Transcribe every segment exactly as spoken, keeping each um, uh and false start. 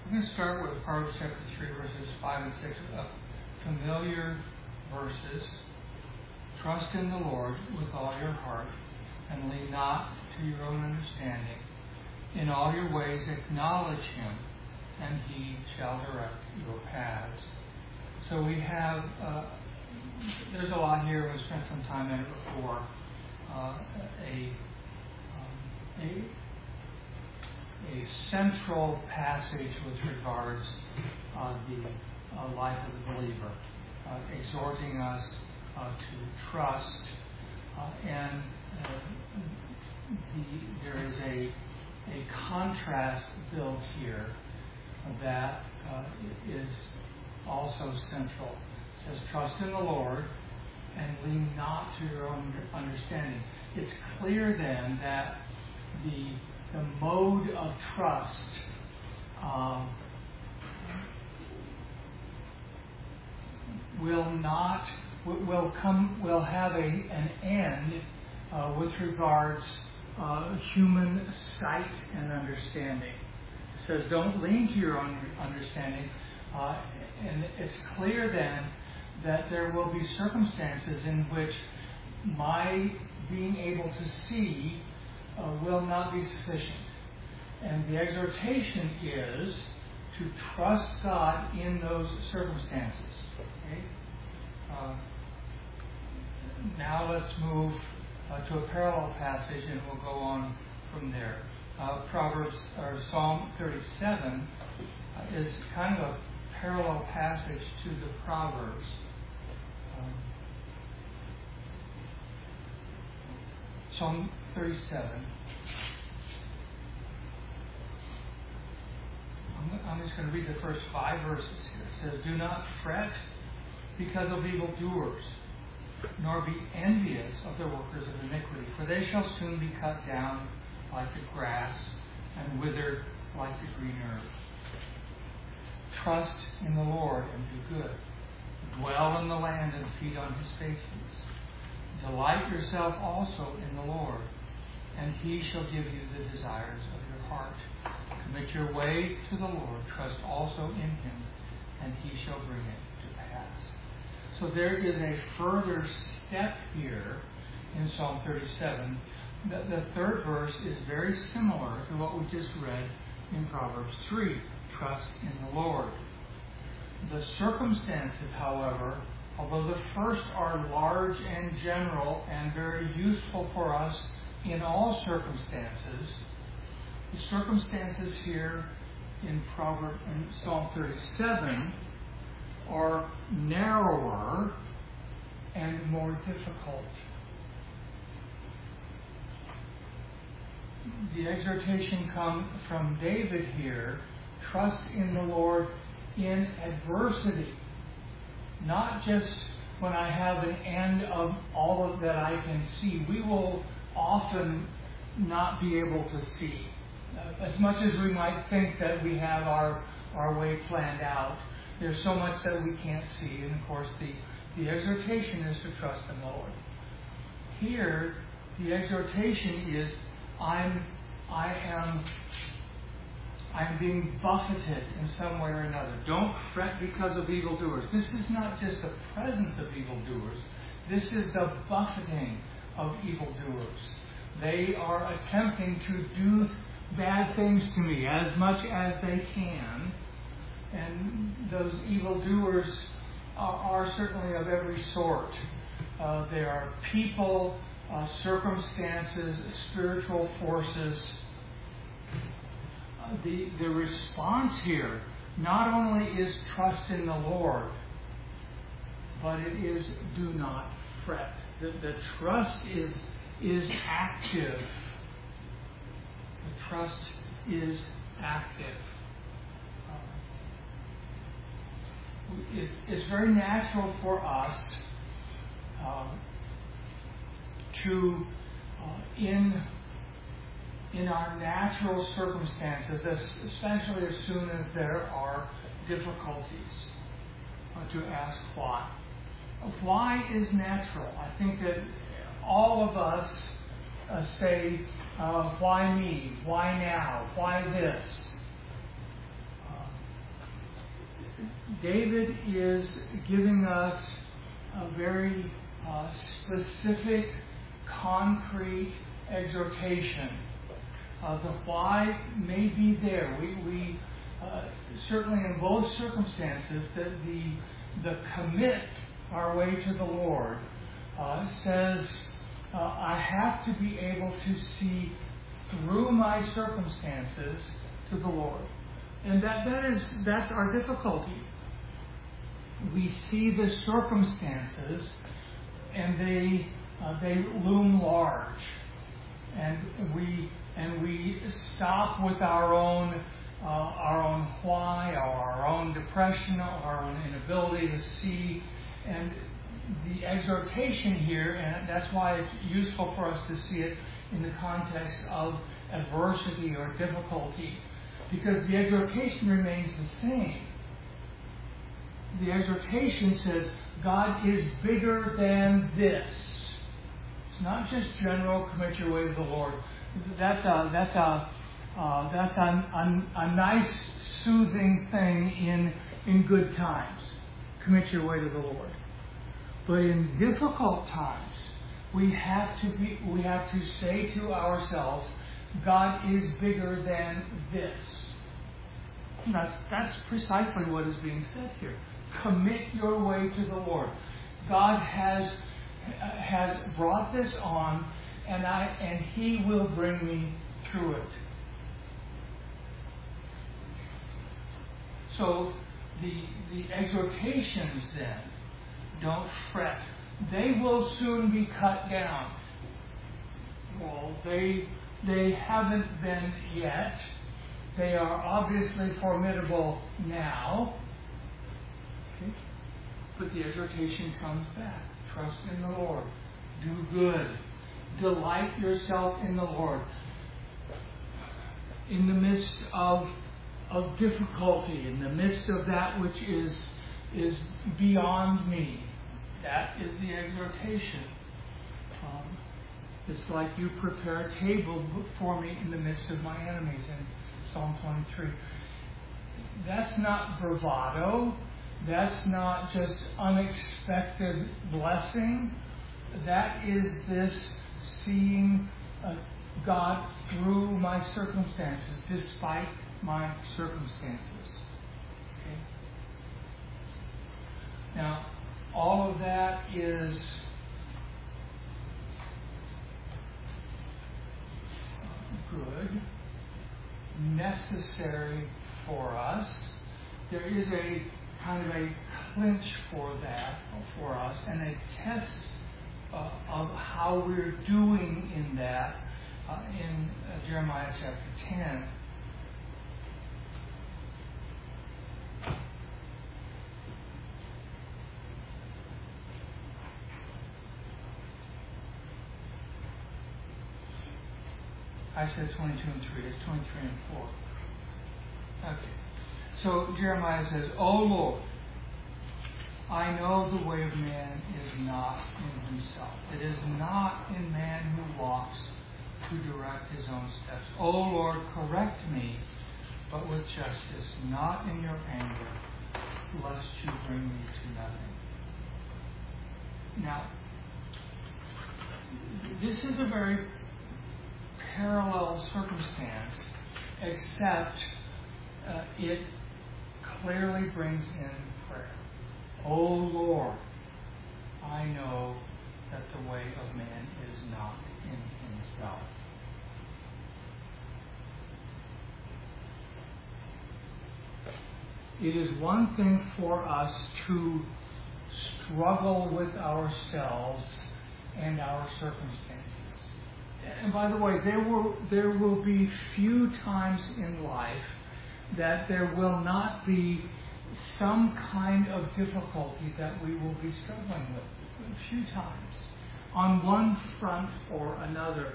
We're going to start with Proverbs chapter three, verses five and six, uh, familiar verses. Trust in the Lord with all your heart, and lean not to your own understanding. In all your ways acknowledge him, and he shall direct your paths. So we have, uh, there's a lot here. We've spent some time in it before. Uh, a, um, a a central passage with regards uh, the uh, life of the believer, uh, exhorting us uh, to trust, uh, and uh, the, there is a a contrast built here that uh, is also central. It says, "Trust in the Lord and lean not to your own understanding." It's clear then that the the mode of trust um, will not will come will have a an end uh, with regards uh, human sight and understanding. It says, "Don't lean to your own understanding," uh, and it's clear then that there will be circumstances in which my being able to see Uh, will not be sufficient. And the exhortation is to trust God in those circumstances. Okay? Uh, now let's move uh, to a parallel passage, and we'll go on from there. Uh, Proverbs or Psalm thirty-seven uh, is kind of a parallel passage to the Proverbs. Um, Psalm thirty-seven. I'm just going to read the first five verses here. It says, "Do not fret because of evildoers, nor be envious of the workers of iniquity, for they shall soon be cut down like the grass and wither like the green herb. Trust in the Lord and do good. Dwell in the land and feed on his faithfulness. Delight yourself also in the Lord, and he shall give you the desires of your heart. Commit your way to the Lord. Trust also in him, and he shall bring it to pass." So there is a further step here in Psalm thirty-seven. The, the third verse is very similar to what we just read in Proverbs three. Trust in the Lord. The circumstances, however, although the first are large and general and very useful for us in all circumstances, the circumstances here in Proverbs in Psalm thirty-seven are narrower and more difficult. The exhortation comes from David here: trust in the Lord in adversity. Not just when I have an end of all of that I can see. We will often not be able to see. As much as we might think that we have our, our way planned out, there's so much that we can't see. And of course, the, the exhortation is to trust in the Lord. Here, the exhortation is, I'm, I am I'm being buffeted in some way or another. Don't fret because of evildoers. This is not just the presence of evildoers. This is the buffeting of evildoers. They are attempting to do bad things to me as much as they can. And those evildoers are, are certainly of every sort. Uh, they are people, uh, circumstances, spiritual forces. The, the response here not only is trust in the Lord, but it is do not fret. The, the trust is, is active. The trust is active. Uh, it's, it's very natural for us uh, to, uh, in in our natural circumstances, especially as soon as there are difficulties, uh, to ask why. Why is natural. I think that all of us uh, say, uh, why me? Why now? Why this? Uh, David is giving us a very uh, specific, concrete exhortation. Uh, the why may be there. We, we uh, certainly in both circumstances, that the the commit our way to the Lord uh, says uh, I have to be able to see through my circumstances to the Lord, and that that is that's our difficulty. We see the circumstances, and they uh, they loom large, and we and we stop with our own uh, our own why, or our own depression, or our own inability to see. And the exhortation here, and that's why it's useful for us to see it in the context of adversity or difficulty, because the exhortation remains the same. The exhortation says, God is bigger than this. It's not just general, commit your way to the Lord. That's a that's a uh, that's a, a, a nice, soothing thing in in good times. Commit your way to the Lord. But in difficult times, we have to be we have to say to ourselves, God is bigger than this. And that's that's precisely what is being said here. Commit your way to the Lord. God has has brought this on, and I and He will bring me through it. So the the exhortations then, don't fret. They will soon be cut down. Well, they they haven't been yet. They are obviously formidable now. Okay? But the exhortation comes back. Trust in the Lord. Do good. Delight yourself in the Lord. In the midst of of difficulty, in the midst of that which is is beyond me. That is the exhortation. Um, it's like you prepare a table before me in the midst of my enemies in Psalm twenty-three. That's not bravado. That's not just unexpected blessing. That is this seeing uh, God through my circumstances, despite my circumstances. Okay? Now, all of that is good, necessary for us. There is a kind of a clinch for that for us, and a test uh, of how we're doing in that uh, in uh, Jeremiah chapter ten. I said twenty-two and three. It's twenty-three and four. Okay. So Jeremiah says, O Lord, I know the way of man is not in himself. It is not in man who walks to direct his own steps. O Lord, correct me, but with justice, not in your anger, lest you bring me to nothing. Now, this is a very parallel circumstance, except uh, it clearly brings in prayer. O Lord, I know that the way of man is not in himself. It is one thing for us to struggle with ourselves and our circumstances. And by the way, there will there will be few times in life that there will not be some kind of difficulty that we will be struggling with. A few times, on one front or another.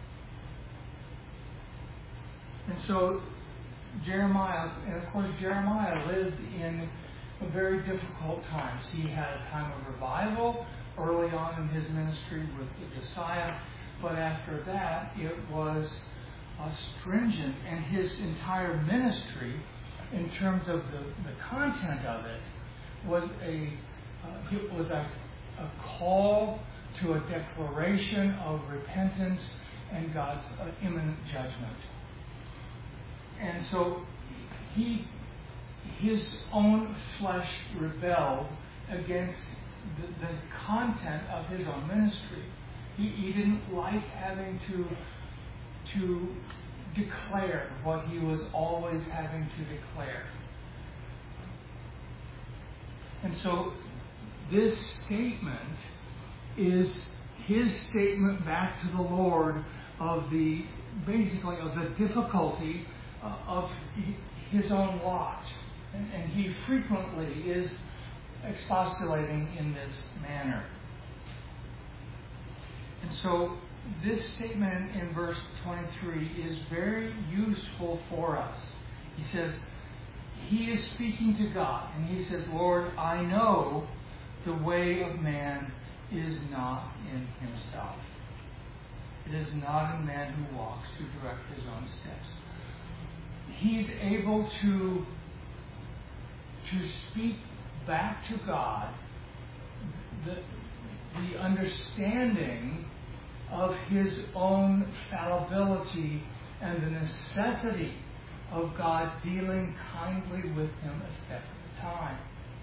And so Jeremiah, and of course Jeremiah lived in very difficult times. He had a time of revival early on in his ministry with Josiah. But after that, it was uh, stringent, and his entire ministry in terms of the, the content of it, was a uh, it was a, a call to a declaration of repentance and God's uh, imminent judgment. And so he, his own flesh rebelled against the, the content of his own ministry. He, he didn't like having to to declare what he was always having to declare. And so this statement is his statement back to the Lord of the, basically, of the difficulty uh, of his own lot. And, and he frequently is expostulating in this manner. And so this statement in verse twenty-three is very useful for us. He says, he is speaking to God, and he says, Lord, I know the way of man is not in himself. It is not in man who walks to direct his own steps. He's able to, to speak back to God the, the understanding of his own fallibility and the necessity of God dealing kindly with him a step at a time.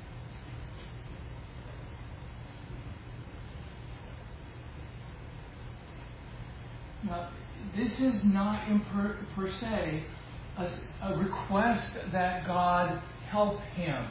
Now, this is not in per, per se a, a request that God help him.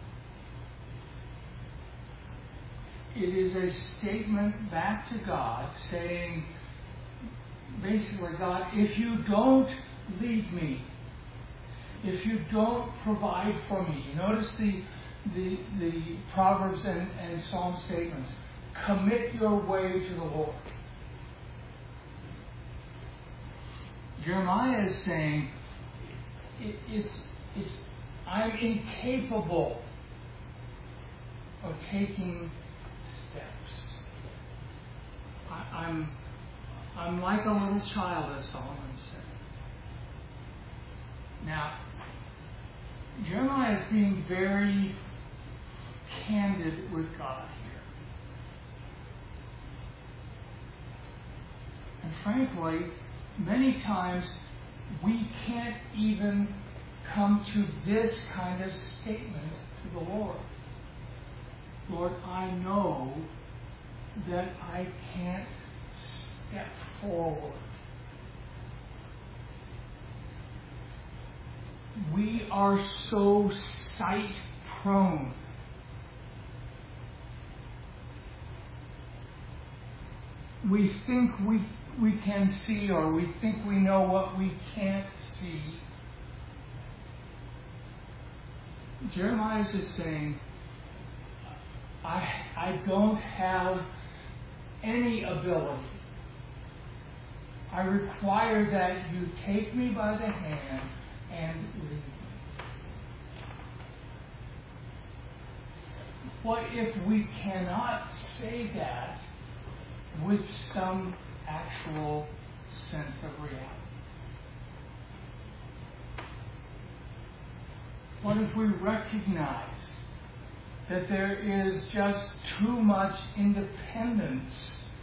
It is a statement back to God saying, basically, God, if you don't lead me, if you don't provide for me, you notice the the, the Proverbs and, and Psalm statements, commit your way to the Lord. Jeremiah is saying, it, it's, it's, I'm incapable of taking steps. I, I'm, I'm like a little child, as Solomon said. Now, Jeremiah is being very candid with God here. And frankly, many times we can't even come to this kind of statement to the Lord. Lord, I know that I can't step forward. We are so sight prone. We think we we can see, or we think we know what we can't see. Jeremiah is saying, I, I don't have any ability. I require that you take me by the hand and lead me. What if we cannot say that with some actual sense of reality? What if we recognize that there is just too much independence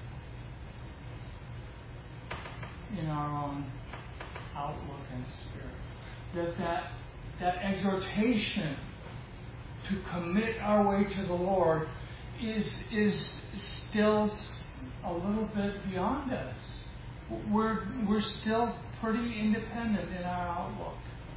in our own outlook and spirit? That that, that exhortation to commit our way to the Lord is, is still a little bit beyond us. We're, we're still pretty independent in our outlook.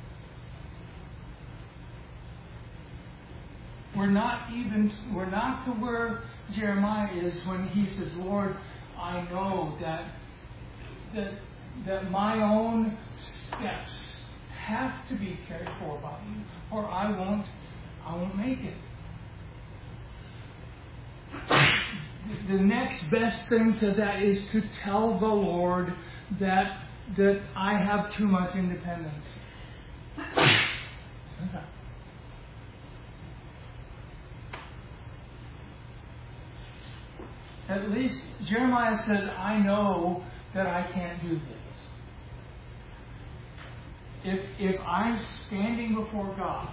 We're not even, we're not to where Jeremiah is when he says, Lord, I know that, that, that my own steps have to be cared for by you, or I won't, I won't make it. The next best thing to that is to tell the Lord that that I have too much independence. At least Jeremiah said, I know that I can't do this. If, if I'm standing before God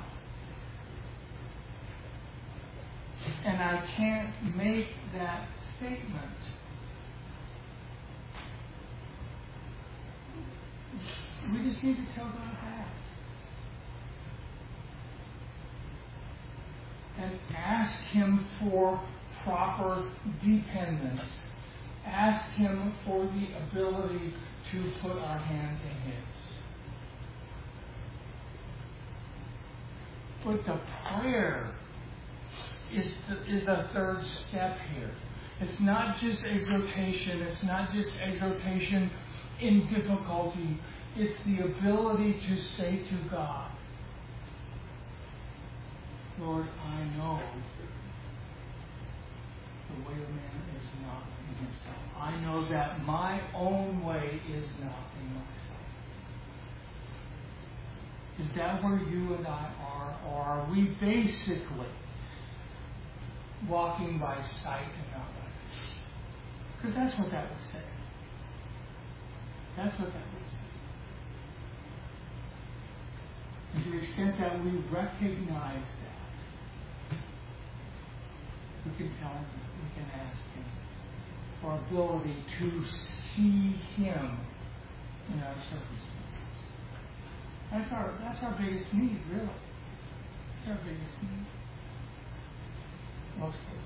and I can't make that statement, we just need to tell God that. And ask Him for proper dependence. Ask Him for the ability to put our hand in His. But the prayer is the, is the third step here. It's not just exhortation. It's not just exhortation in difficulty. It's the ability to say to God, Lord, I know the way of man is not in himself. I know that my own way is not in myself. Is that where you and I are? Or are we basically walking by sight and not by faith? Because that's what that would say. That's what that would say. And to the extent that we recognize that, we can tell Him, we can ask Him for ability to see Him in our circumstances. That's our that's our biggest need, really. That's our biggest need. Most of us.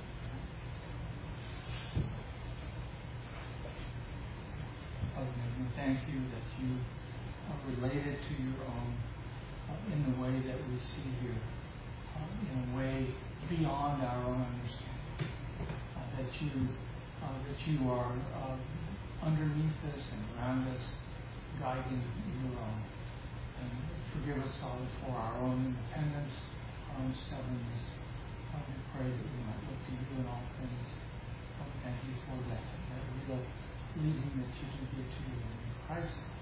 Oh, we thank you that you are related to your own uh, in the way that we see here, uh, in a way beyond our own understanding. Uh, that you uh, that you are uh, underneath us and around us, guiding your own. And forgive us, Father, for our own independence, our own stubbornness. Uh, we pray that we might look to you in all things. Uh, we thank you for that, that real leading that you do give to you in Christ.